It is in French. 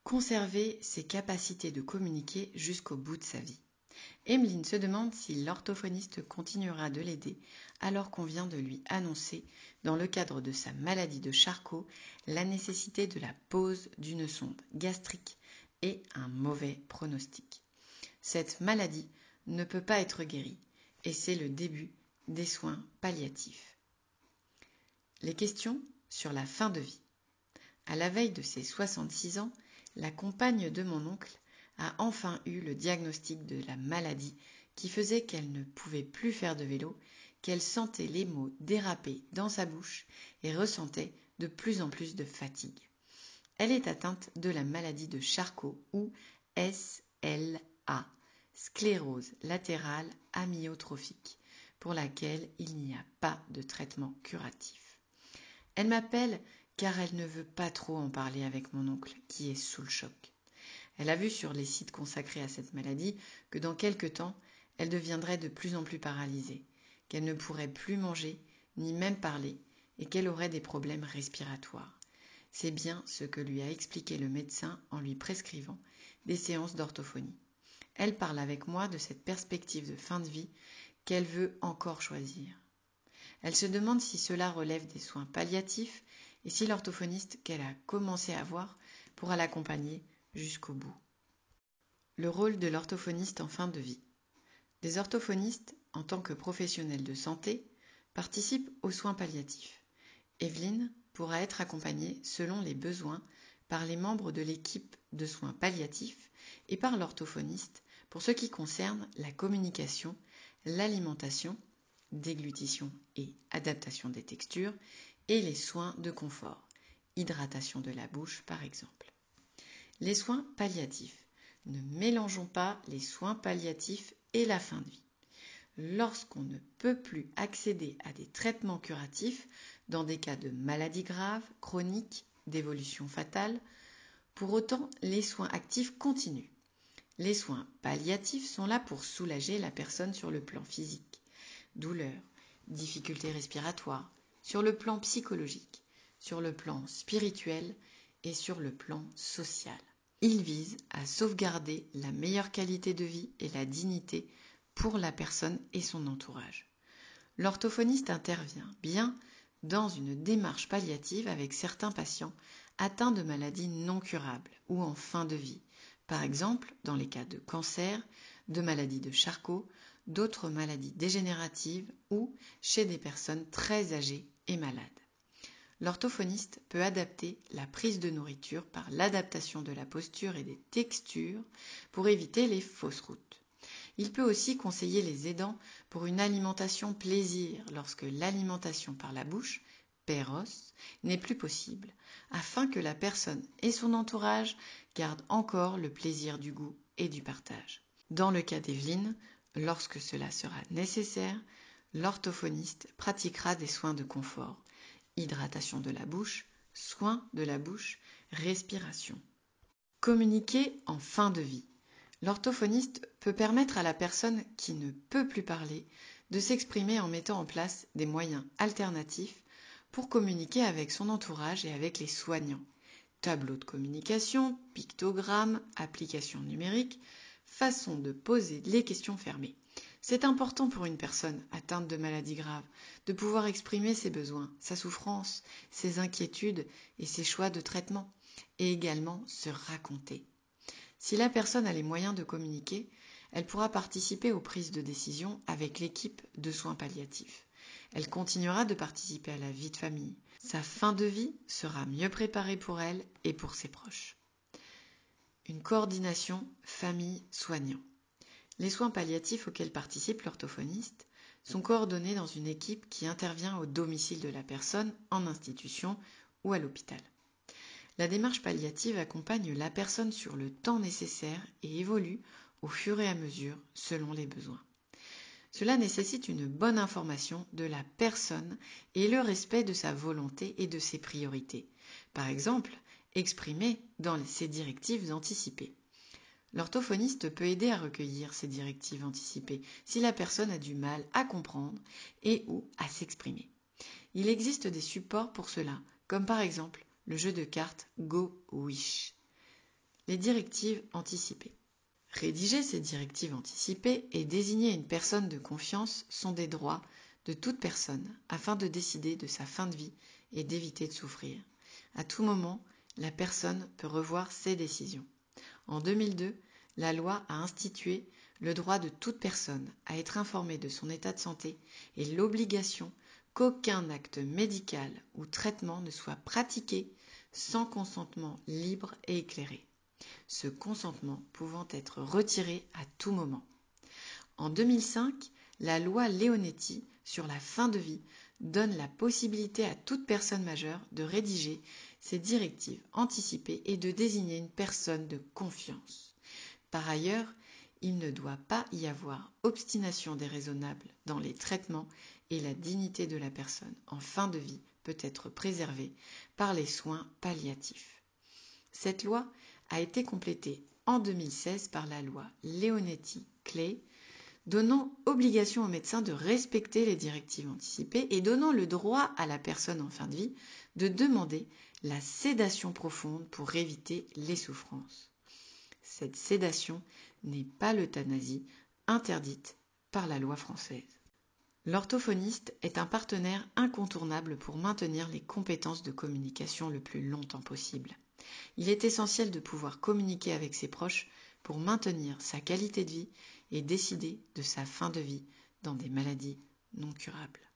conserver ses capacités de communiquer jusqu'au bout de sa vie. Emeline se demande si l'orthophoniste continuera de l'aider alors qu'on vient de lui annoncer, dans le cadre de sa maladie de Charcot, la nécessité de la pose d'une sonde gastrique et un mauvais pronostic. Cette maladie ne peut pas être guérie et c'est le début des soins palliatifs. Les questions sur la fin de vie. À la veille de ses 66 ans, la compagne de mon oncle a enfin eu le diagnostic de la maladie qui faisait qu'elle ne pouvait plus faire de vélo, qu'elle sentait les mots déraper dans sa bouche et ressentait de plus en plus de fatigue. Elle est atteinte de la maladie de Charcot ou SLA, sclérose latérale amyotrophique, pour laquelle il n'y a pas de traitement curatif. Elle m'appelle car elle ne veut pas trop en parler avec mon oncle qui est sous le choc. Elle a vu sur les sites consacrés à cette maladie que dans quelque temps, elle deviendrait de plus en plus paralysée, qu'elle ne pourrait plus manger ni même parler et qu'elle aurait des problèmes respiratoires. C'est bien ce que lui a expliqué le médecin en lui prescrivant des séances d'orthophonie. Elle parle avec moi de cette perspective de fin de vie qu'elle veut encore choisir. Elle se demande si cela relève des soins palliatifs et si l'orthophoniste qu'elle a commencé à voir pourra l'accompagner jusqu'au bout. Le rôle de l'orthophoniste en fin de vie. Les orthophonistes, en tant que professionnels de santé, participent aux soins palliatifs. Evelyne pourra être accompagnée selon les besoins par les membres de l'équipe de soins palliatifs et par l'orthophoniste pour ce qui concerne la communication, l'alimentation, déglutition et adaptation des textures, et les soins de confort, hydratation de la bouche par exemple. Les soins palliatifs. Ne mélangeons pas les soins palliatifs et la fin de vie. Lorsqu'on ne peut plus accéder à des traitements curatifs dans des cas de maladies graves, chroniques, d'évolution fatale, pour autant les soins actifs continuent. Les soins palliatifs sont là pour soulager la personne sur le plan physique, douleur, difficultés respiratoires, sur le plan psychologique, sur le plan spirituel et sur le plan social. Ils visent à sauvegarder la meilleure qualité de vie et la dignité pour la personne et son entourage. L'orthophoniste intervient bien dans une démarche palliative avec certains patients atteints de maladies non curables ou en fin de vie, par exemple dans les cas de cancer, de maladies de Charcot, d'autres maladies dégénératives ou chez des personnes très âgées et malades. L'orthophoniste peut adapter la prise de nourriture par l'adaptation de la posture et des textures pour éviter les fausses routes. Il peut aussi conseiller les aidants pour une alimentation plaisir lorsque l'alimentation par la bouche, péros, n'est plus possible, afin que la personne et son entourage gardent encore le plaisir du goût et du partage. Dans le cas d'Evelyne, lorsque cela sera nécessaire, l'orthophoniste pratiquera des soins de confort, hydratation de la bouche, soins de la bouche, respiration. Communiquer en fin de vie. L'orthophoniste peut permettre à la personne qui ne peut plus parler de s'exprimer en mettant en place des moyens alternatifs pour communiquer avec son entourage et avec les soignants. Tableau de communication, pictogrammes, applications numériques, façon de poser les questions fermées. C'est important pour une personne atteinte de maladies graves de pouvoir exprimer ses besoins, sa souffrance, ses inquiétudes et ses choix de traitement, et également se raconter. Si la personne a les moyens de communiquer, elle pourra participer aux prises de décision avec l'équipe de soins palliatifs. Elle continuera de participer à la vie de famille. Sa fin de vie sera mieux préparée pour elle et pour ses proches. Une coordination famille-soignant. Les soins palliatifs auxquels participe l'orthophoniste sont coordonnés dans une équipe qui intervient au domicile de la personne, en institution ou à l'hôpital. La démarche palliative accompagne la personne sur le temps nécessaire et évolue au fur et à mesure selon les besoins. Cela nécessite une bonne information de la personne et le respect de sa volonté et de ses priorités. Par exemple, exprimées dans ses directives anticipées. L'orthophoniste peut aider à recueillir ces directives anticipées si la personne a du mal à comprendre et ou à s'exprimer. Il existe des supports pour cela, comme par exemple le jeu de cartes Go Wish. Les directives anticipées. Rédiger ces directives anticipées et désigner une personne de confiance sont des droits de toute personne afin de décider de sa fin de vie et d'éviter de souffrir. À tout moment, la personne peut revoir ses décisions. En 2002, la loi a institué le droit de toute personne à être informée de son état de santé et l'obligation qu'aucun acte médical ou traitement ne soit pratiqué sans consentement libre et éclairé, ce consentement pouvant être retiré à tout moment. En 2005, la loi Leonetti sur la fin de vie donne la possibilité à toute personne majeure de rédiger ses directives anticipées et de désigner une personne de confiance. Par ailleurs, il ne doit pas y avoir obstination déraisonnable dans les traitements et la dignité de la personne en fin de vie peut être préservée par les soins palliatifs. Cette loi a été complétée en 2016 par la loi Leonetti-Clay, donnant obligation aux médecins de respecter les directives anticipées et donnant le droit à la personne en fin de vie de demander la sédation profonde pour éviter les souffrances. Cette sédation n'est pas l'euthanasie, interdite par la loi française. L'orthophoniste est un partenaire incontournable pour maintenir les compétences de communication le plus longtemps possible. Il est essentiel de pouvoir communiquer avec ses proches pour maintenir sa qualité de vie et décider de sa fin de vie dans des maladies non curables.